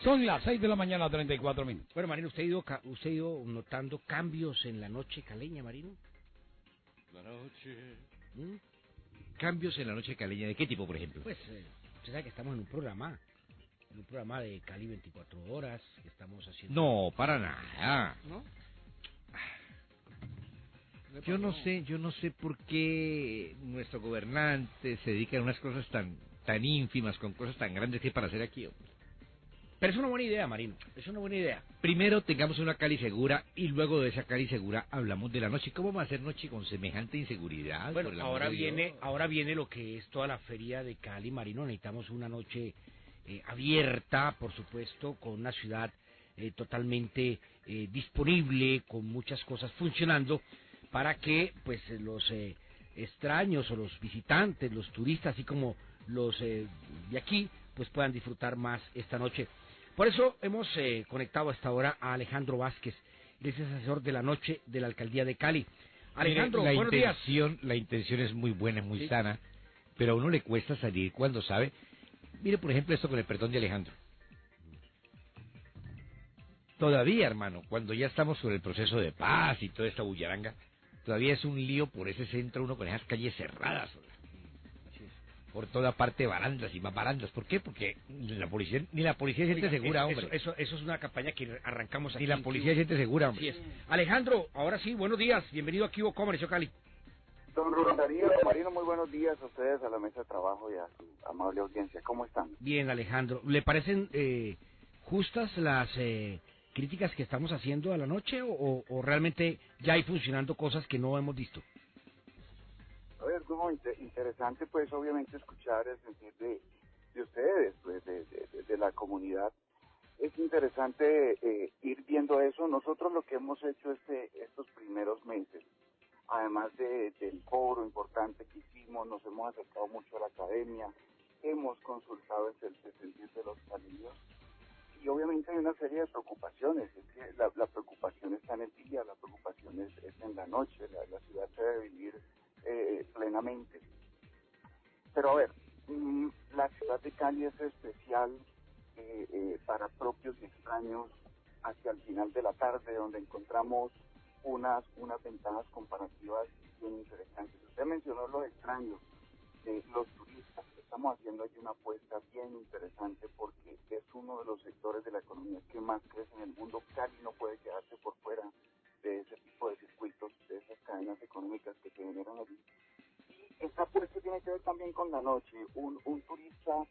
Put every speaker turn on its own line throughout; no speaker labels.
Son las 6 de la mañana, 34 minutos.
Bueno, Marino, ¿usted ha ido notando cambios en la noche caleña, Marino?
La noche.
¿Mm?
Cambios en la noche caleña, ¿de qué tipo, por ejemplo?
Pues, usted sabe que estamos en un programa de Cali 24 horas, que estamos haciendo...
No, para nada.
¿No?
Yo no sé por qué nuestro gobernante se dedica a unas cosas tan ínfimas, con cosas tan grandes que hay para hacer aquí, hombre.
Pero es una buena idea, Marino, es una buena idea.
Primero tengamos una Cali segura y luego de esa Cali segura hablamos de la noche. ¿Cómo va a ser noche con semejante inseguridad?
Bueno,
Por el amor
ahora viene lo que es toda la feria de Cali, Marino. Necesitamos una noche abierta, por supuesto, con una ciudad totalmente disponible, con muchas cosas funcionando, para que pues los extraños o los visitantes, los turistas, así como los de aquí, pues puedan disfrutar más esta noche. Por eso hemos conectado a esta hora a Alejandro Vázquez, él es asesor de la noche de la Alcaldía de Cali. Alejandro,
Mire,
buenos días.
La intención es muy buena, es muy
Sí.
sana, pero a uno le cuesta salir cuando sabe. Mire, por ejemplo, esto con el perdón de Alejandro. Todavía, hermano, cuando ya estamos sobre el proceso de paz y toda esta bullaranga, todavía es un lío por ese centro, uno con esas calles cerradas.
Así es.
Por toda parte barandas y más barandas. ¿Por qué? Porque ni la policía se siente segura, hombre.
Eso es una campaña que arrancamos aquí.
Ni la policía se siente segura,
Así
hombre.
es. Alejandro, ahora sí, buenos días. Bienvenido aquí a Comercio Cali.
Don Rubén Darío, Marino, muy buenos días a ustedes, a la mesa de trabajo y a su amable audiencia. ¿Cómo están?
Bien, Alejandro. ¿Le parecen justas las críticas que estamos haciendo a la noche o realmente ya hay funcionando cosas que no hemos visto?
A ver, como interesante, pues, obviamente, escuchar el sentir de ustedes, pues, de la comunidad. Es interesante ir viendo eso. Nosotros lo que hemos hecho estos primeros meses, además del foro importante que hicimos, nos hemos acercado mucho a la academia, hemos consultado el sentir de los caleños y obviamente hay una serie de preocupaciones. Es que la preocupación está en el día, la preocupación es en la noche, la ciudad se debe vivir plenamente. Pero a ver, la ciudad de Cali es especial para propios y extraños hacia el final de la tarde, donde encontramos unas ventajas comparativas bien interesantes. Usted mencionó los extraños, los turistas. Estamos haciendo aquí una apuesta bien interesante porque es uno de los sectores de la economía que más crece en el mundo. Cali no puede quedarse por fuera de ese tipo de circuitos, de esas cadenas económicas que se generan allí. Y esta apuesta tiene que ver también con la noche. Un turista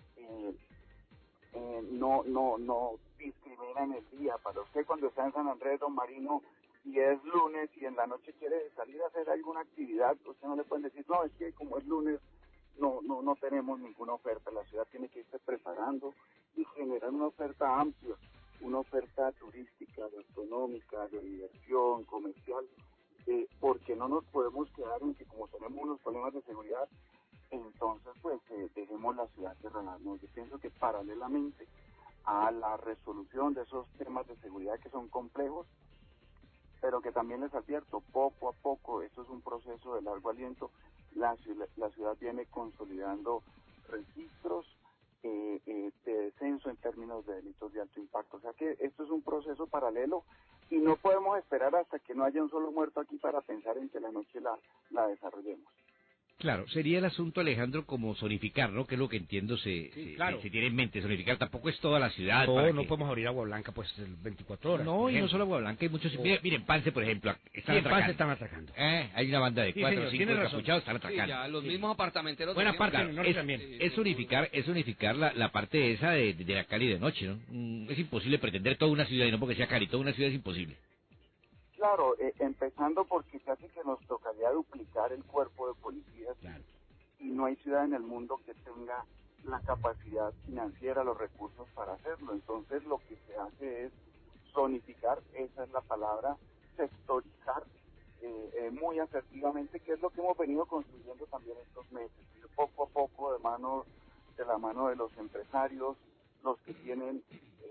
no discrimina en el día. Para usted, cuando está en San Andrés, don Marino, y es lunes y en la noche quiere salir a hacer alguna actividad, usted no le puede decir, no, es que como es lunes no tenemos ninguna oferta. La ciudad tiene que irse preparando y generar una oferta amplia, una oferta turística, gastronómica, de diversión, comercial, porque no nos podemos quedar en que como tenemos unos problemas de seguridad, entonces pues dejemos la ciudad cerrada. No, yo pienso que paralelamente a la resolución de esos temas de seguridad que son complejos, pero que también les advierto, poco a poco, esto es un proceso de largo aliento, la ciudad viene consolidando registros de descenso en términos de delitos de alto impacto. O sea que esto es un proceso paralelo y no podemos esperar hasta que no haya un solo muerto aquí para pensar en que la noche la desarrollemos.
Claro, sería el asunto, Alejandro, como zonificar, ¿no? Que es lo que entiendo
claro.
se tiene en mente. Zonificar tampoco es toda la ciudad.
No podemos abrir Agua Blanca pues 24 horas.
No, y no solo Agua Blanca, hay muchos... Miren, Pance, por ejemplo, están atracando.
Pance están atracando.
Hay una banda de
Sí,
4
señor,
o 5
tiene razón.
encapuchados, están atracando.
Sí, ya, los mismos apartamenteros.
Buena
de
parte
siempre.
del norte también.
Es unificar la parte esa de la Cali de noche, ¿no? Es imposible pretender toda una ciudad, y no porque sea Cali, toda una ciudad es imposible.
Claro, empezando porque casi que nos tocaría duplicar el cuerpo de policías.
Claro.
Y no hay ciudad en el mundo que tenga la capacidad financiera, los recursos para hacerlo. Entonces lo que se hace es zonificar, esa es la palabra, sectorizar muy asertivamente, que es lo que hemos venido construyendo también estos meses. Ir poco a poco de la mano de los empresarios, los que tienen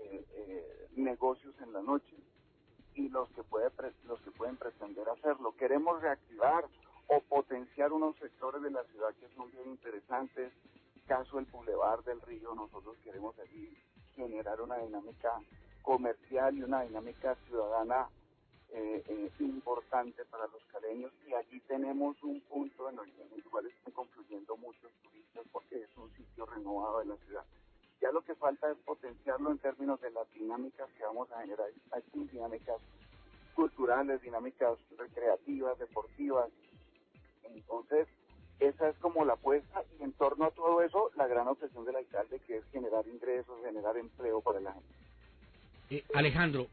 negocios en la noche y los que pueden pretender hacerlo. Queremos reactivar o potenciar unos sectores de la ciudad que son bien interesantes. Caso el Boulevard del Río, nosotros queremos allí generar una dinámica comercial y una dinámica ciudadana importante para los caleños, y allí tenemos un punto en el cual están confluyendo muchos turistas porque es un sitio renovado de la ciudad. Ya lo que falta es potenciarlo en términos de las dinámicas que vamos a generar aquí, dinámicas culturales, dinámicas recreativas, deportivas. Entonces, esa es como la apuesta, y en torno a todo eso, la gran obsesión del alcalde, que es generar ingresos, generar empleo para la gente.
Alejandro,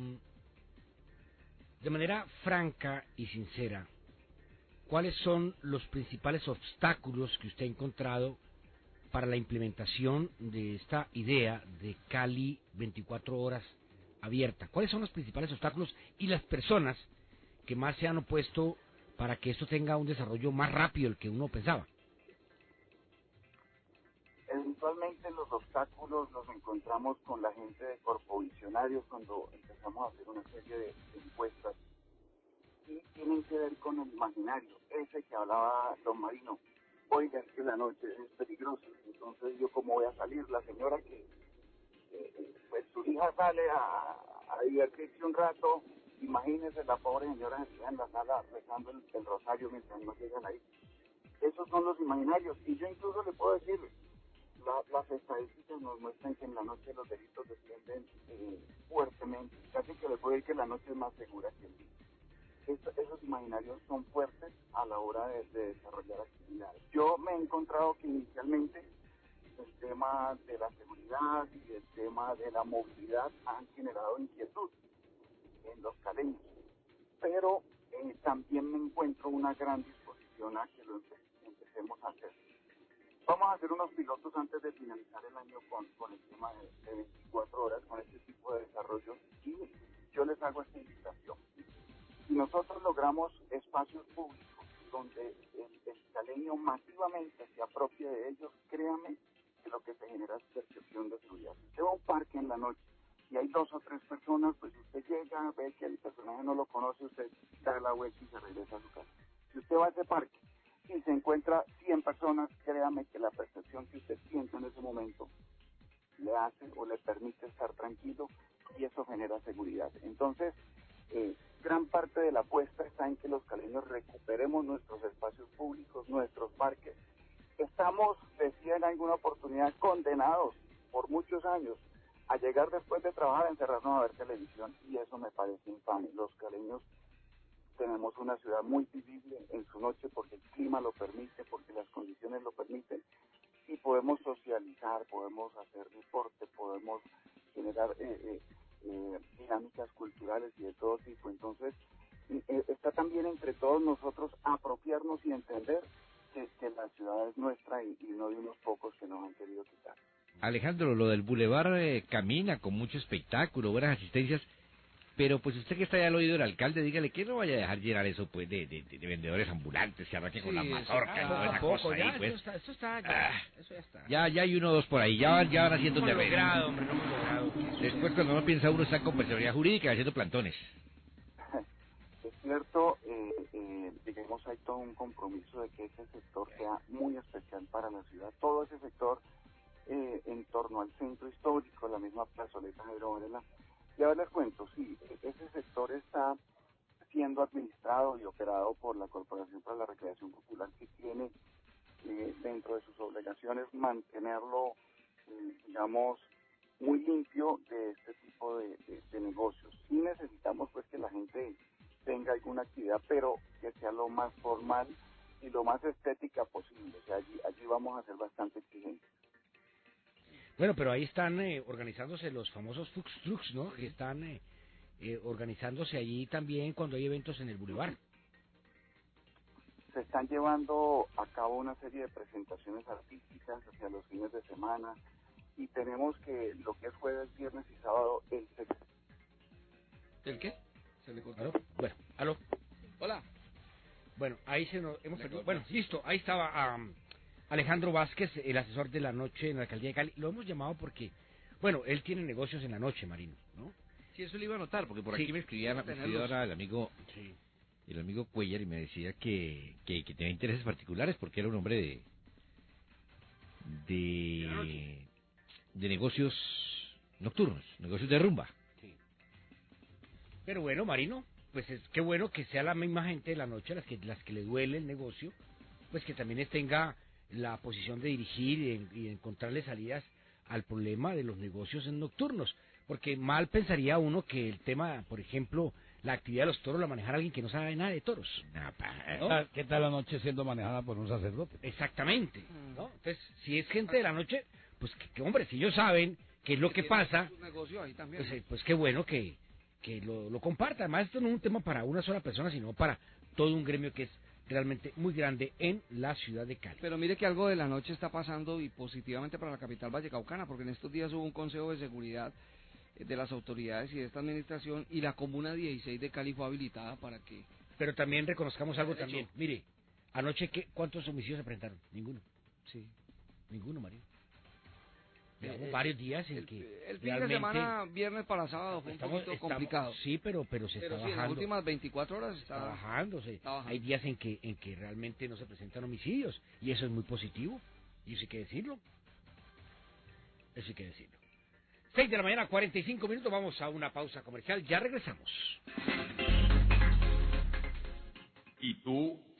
de manera franca y sincera, ¿cuáles son los principales obstáculos que usted ha encontrado para la implementación de esta idea de Cali 24 horas abierta? ¿Cuáles son los principales obstáculos y las personas que más se han opuesto para que esto tenga un desarrollo más rápido del que uno pensaba?
Eventualmente los obstáculos los encontramos con la gente de Corpovisionarios cuando empezamos a hacer una serie de encuestas, y tienen que ver con el imaginario, ese que hablaba don Marino. Oiga, es que la noche es peligrosa, entonces yo cómo voy a salir. La señora que pues su hija sale a divertirse un rato, imagínese la pobre señora que está en la sala rezando el rosario mientras no llegan ahí. Esos son los imaginarios, y yo incluso le puedo decir, las estadísticas nos muestran que en la noche los delitos descienden fuertemente, casi que le puedo decir que la noche es más segura que el día. Esos imaginarios son fuertes a la hora de desarrollar actividades. Yo me he encontrado que inicialmente el tema de la seguridad y el tema de la movilidad han generado inquietud en los caleños, pero también me encuentro una gran disposición a que lo empecemos a hacer. Vamos a hacer unos pilotos antes de finalizar el año con el tema de 24 horas, con este tipo de desarrollo, y yo les hago esta invitación. Si nosotros logramos espacios públicos donde el caleño masivamente se apropie de ellos, créame que lo que se genera es percepción de seguridad. Si usted va a un parque en la noche y hay 2 o 3 personas, pues usted llega, ve que el personaje no lo conoce, usted da la vuelta y se regresa a su casa. Si usted va a ese parque y se encuentra 100 personas, créame que la percepción que usted siente en ese momento le hace o le permite estar tranquilo, y eso genera seguridad. Entonces, gran parte de la apuesta está en que los caleños recuperemos nuestros espacios públicos, nuestros parques. Estamos, decía en alguna oportunidad, condenados por muchos años a llegar después de trabajar a encerrarnos a ver televisión, y eso me parece infame. Los caleños tenemos una ciudad muy vivible en su noche porque el clima lo permite, porque las condiciones lo permiten, y podemos socializar, podemos hacer deporte, podemos generar dinámicas culturales y de todo tipo. Entonces, está también entre todos nosotros apropiarnos y entender que la ciudad es nuestra y no de unos pocos que nos han querido quitar.
Alejandro, lo del bulevar camina con mucho espectáculo, buenas asistencias, pero pues usted que está allá al oído del alcalde, dígale que no vaya a dejar llenar eso pues de vendedores ambulantes que arranquen con las mazorcas y toda esa cosa ahí, pues.
Eso está, eso ya está.
Ya hay 1 o 2 por ahí, ya van haciendo
No hemos
terreno.
logrado, hombre, no hemos logrado.
Después cuando uno piensa, uno está con personalidad jurídica haciendo plantones.
Es cierto, digamos, hay todo un compromiso de que ese sector sea muy especial para la ciudad. Todo ese sector en torno al centro histórico, la misma plazoleta Jairo Varela. Y ahora les cuento, sí, ese sector está siendo administrado y operado por la Corporación para la Recreación Popular, que tiene dentro de sus obligaciones mantenerlo, digamos, muy limpio de este tipo de negocios. Sí necesitamos pues que la gente tenga alguna actividad, pero que sea lo más formal y lo más estética posible. O sea, allí vamos a ser bastante exigentes.
Bueno, pero ahí están organizándose los famosos Food Trucks, ¿no? Que están organizándose allí también cuando hay eventos en el Boulevard.
Se están llevando a cabo una serie de presentaciones artísticas hacia los fines de semana, y tenemos que lo que es jueves, viernes y sábado,
¿El qué? Se le cortó.
¿Aló? Bueno, ¿aló?
Hola.
Bueno, ahí se nos hemos
Le
perdido.
cortó.
Bueno, listo, ahí estaba Alejandro Vázquez, el asesor de la noche en la alcaldía de Cali. Lo hemos llamado porque, bueno, él tiene negocios en la noche, Marino, ¿no?
Sí, eso le iba a notar, porque por
Sí.
aquí me escribió ahora el amigo Cuellar y me decía que tenía intereses particulares porque era un hombre de negocios nocturnos, negocios de rumba.
Sí. Pero bueno, Marino, pues es qué bueno que sea la misma gente de la noche las que le duele el negocio, pues que también tenga la posición de dirigir y encontrarle salidas al problema de los negocios en nocturnos. Porque mal pensaría uno que el tema, por ejemplo, la actividad de los toros la manejara alguien que no sabe nada de toros. ¿No?
¿Qué tal la noche siendo manejada por un sacerdote?
Exactamente, ¿no? Entonces, si es gente de la noche, pues hombre, si ellos saben qué es lo que pasa,
Su negocio ahí también.
pues qué bueno que lo compartan. Además, esto no es un tema para una sola persona, sino para todo un gremio que es realmente muy grande en la ciudad de Cali.
Pero mire que algo de la noche está pasando y positivamente para la capital vallecaucana, porque en estos días hubo un consejo de seguridad de las autoridades y de esta administración y la comuna 16 de Cali fue habilitada para que...
Pero también reconozcamos algo
Derecho.
también. Mire, anoche, ¿cuántos homicidios se presentaron? Ninguno.
Sí.
Ninguno, Mario. Llevamos varios días en que
El fin de
realmente
semana, viernes para sábado, fue un poquito complicado.
Sí, pero se
Pero
está
sí, en las
bajando.
últimas 24 horas
Está
está...
bajándose.
está bajando.
Hay días en que realmente no se presentan homicidios y eso es muy positivo. Y eso hay que decirlo. Eso hay que decirlo. 6 de la mañana, 45 minutos. Vamos a una pausa comercial. Ya regresamos.
¿Y tú